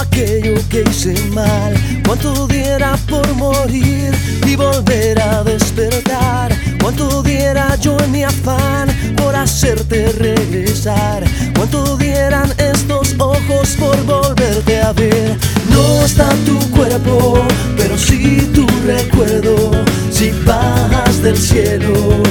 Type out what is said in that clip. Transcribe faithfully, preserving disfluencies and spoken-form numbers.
aquello que hice mal, cuánto diera por morir y volver a despertar, cuánto diera yo en mi afán por hacerte regresar, cuánto dieran estos ojos por volverte a ver. No está tu cuerpo, pero sí tu recuerdo, si bajas del cielo